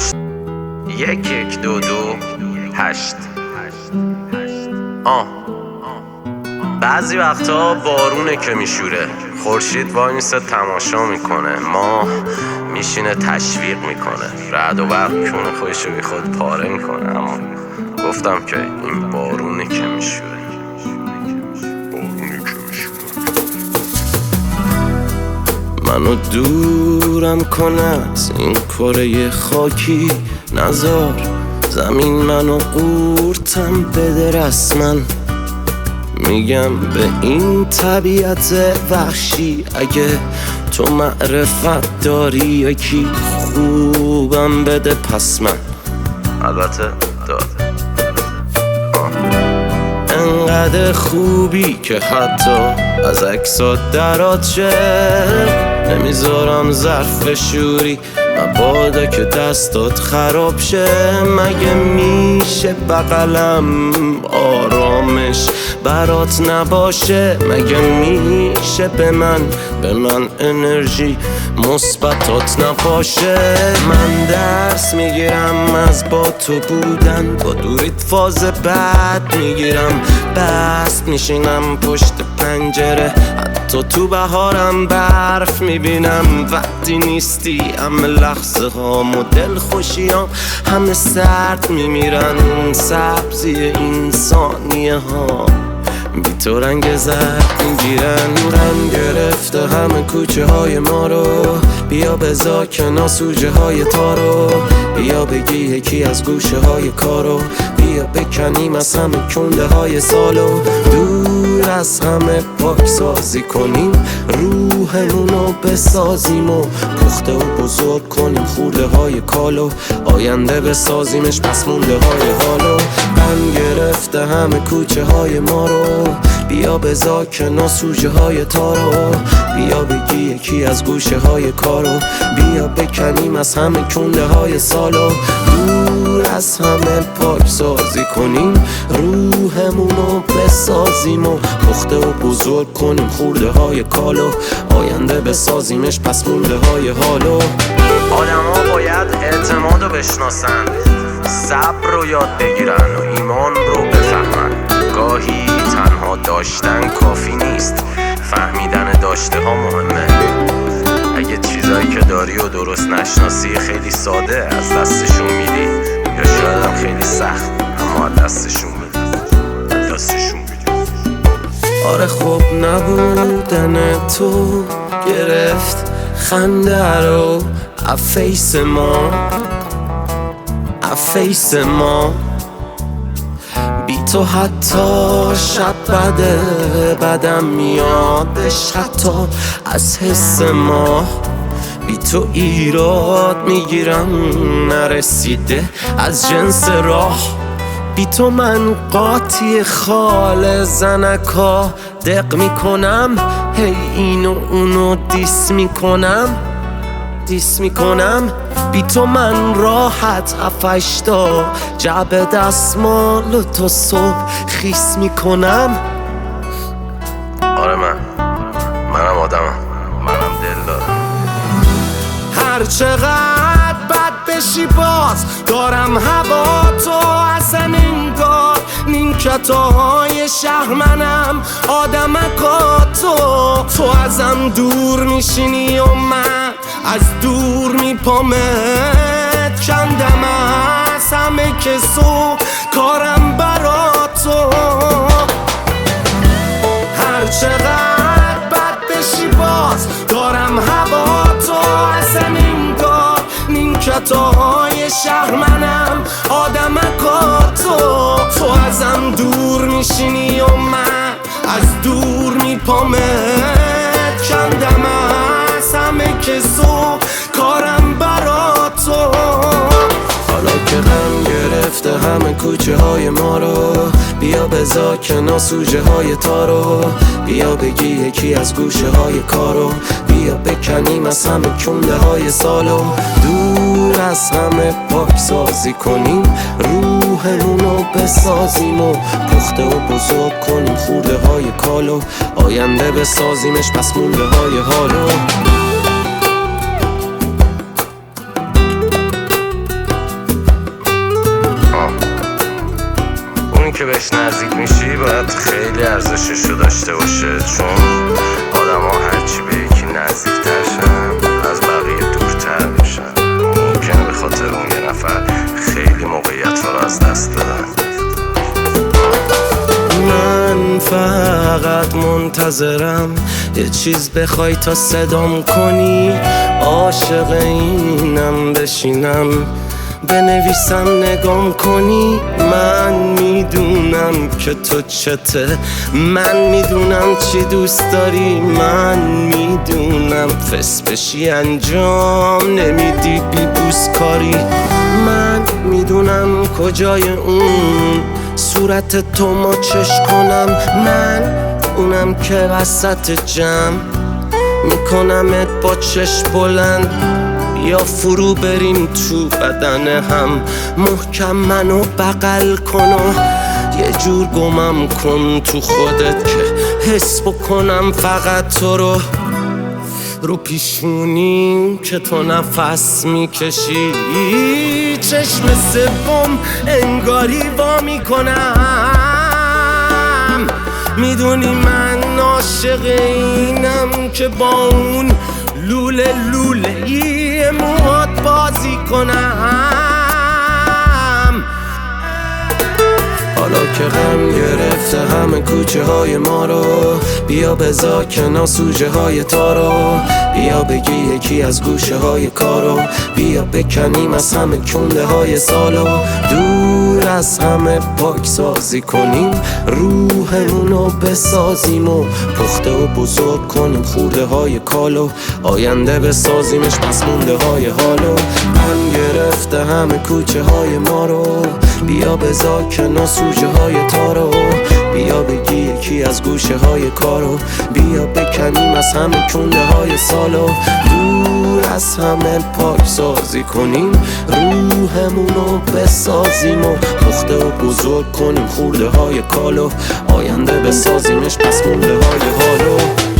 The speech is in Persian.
باش 1 2 2 8. بعضی وقتا بارونه که میشوره، خورشید وای میسته تماشا میکنه، ماه میشینه تشویق میکنه، رعد و برق کونه خودشو بی خود پاره میکنه. اما گفتم که این بارونه که میشوره. منو دورم کنه از این کره خاکی، نزار زمین منو قورتم بده رسما. میگم به این طبیعت وحشی اگه تو معرفت داری یکی خوبم بده پس من البته داده. انقدر خوبی که حتی از عکسات درات شه، نمیذارم ظرف شوری مبادا که دستات خراب شه. مگه میشه بغلم آرامش برات نباشه؟ مگه میشه به من انرژی مثبتات نباشه؟ من درس میگیرم از با تو بودن، با دوریت فاز بد میگیرم، بست میشینم پشت پنجره، حتی تو بهارم برف میبینم. وقتی نیستی همه لحظه ها مدل خوشیام همه سرد میمیرن، سبزی این ثانیه ها بی تو رنگ زرد میگیرن. رم گرفته همه کوچه های ما رو، بیا بذار کنار سوژه های تارو، بیا بگی یکی از گوشه های کارو، بیا بکنیم از همه کنده های سالو، دور از همه پاک سازی کنیم روحمونو بسازیم و پخته و بزرگ کنیم خورده های کالو، آینده بسازیمش پس مونده های حالو. من گرفته همه کوچه های ما رو، بیا بذار کنار سوژه های تارو، بیا بگی یکی از گوشه های کارو، بیا بکنیم از همه کنده های سالو، دور از همه پاک سازی کنیم روحمونو بسازیم و پخته و بزرگ کنیم خورده های کالو، آینده بسازیمش پس مونده های حالو. آدم ها باید اعتماد رو بشناسن، صبر رو یاد بگیرن و ایمان رو بفهمن. گاهی تنها داشتن کافی نیست، فهمیدن داشته ها مهمه. اگه چیزایی که داری و درست نشناسی خیلی ساده از دستشون میدی، یا شاید هم خیلی سخت اما از دستشون میدی. آره خب نبودن تو گرفت خنده رو افیس ما، بی تو حتی شب بدم میادش حتی از حس ما، بی تو ایراد میگیرم نرسیده از جنس راه، بی تو من قاطی خال زنکا دق میکنم، هی اینو اونو دیس میکنم، بی تو من راحت 7-8 جعبه دستمال و تو صبح خیس میکنم. آره منم آدمم، منم دل دارم. هر چقدر بد بشی باز دارم هوا تو، اصلا انگار نیمکتای شهر منم آدمکا تو ازم دور میشینی و من از دور میپامت کندم از همه کسو کارم برا تو. هر چقدر بد بشی باز دارم هوا تو، اصلا انگار نیمکتای شهر منم آدمکا تو ازم دور میشینی و من از دور میپامت کندم از همه کسو کارم برا تو. حالا که غم گرفته همه کوچه های ما رو، بیا بذار کنار سوژه های تارو، بیا بگی یکی از گوشه های کارو، بیا بکنیم از همه کنده های سالو، دور از همه پاک سازی کنیم روحمونو بسازیم و پخته و بزرگ کنیم خورده های کالو، آینده بسازیمش پس مونده های حالو. که بهش نزدیک میشی باید خیلی ارزششو داشته باشه، چون آدم ها هرچی به یکی نزدیکتر شن از بقیه دورتر میشن. ممکنه به خاطر اون یه نفر خیلی موقعیت ها رو از دست بدن. من فقط منتظرم یه چیز بخوای تا صدام کنی، عاشق اینم بشینم بنویسم نگام کنی. من میدونم که تو چته، من میدونم چی دوست داری، من میدونم فس بشی انجام نمیدی بی بوس کاری. من میدونم کجای اون صورت تو مچش کنم، من اونم که وسط جمع میکنمت با چشم بلند. یا فرو بریم تو بدن هم، محکم منو بغل کن و یه جور گمم کن تو خودت که حس بکنم فقط تو رو پیشونیم که تو نفس میکشی. چشم سوم انگاری وا میکنم، میدونی من عاشق اینم که با اون لوله یه موهات بازی کنم. حالا که غم گرفته همه کوچه های ما رو، بیا بذار کنار سوژه های تارو، بیا بگی یکی از گوشه های کارو، بیا بکنیم از همه کنده های سالو، دور از همه پاک سازی کنیم روحمونو بسازیم و پخته و بزرگ کنیم خورده های کالو، آینده بسازیمش پس مونده های حالو. من گرفته همه کوچه های ما رو، بیا بذار کنار سوژه های تارو، بیا بگی یکی از گوشه های کارو، بیا بکنیم از همه کنده های سالو، دور از همه پاک سازی کنیم روحمونو بسازیم و پخته و بزرگ کنیم خورده های کالو، آینده بسازیمش پس مونده های حالو.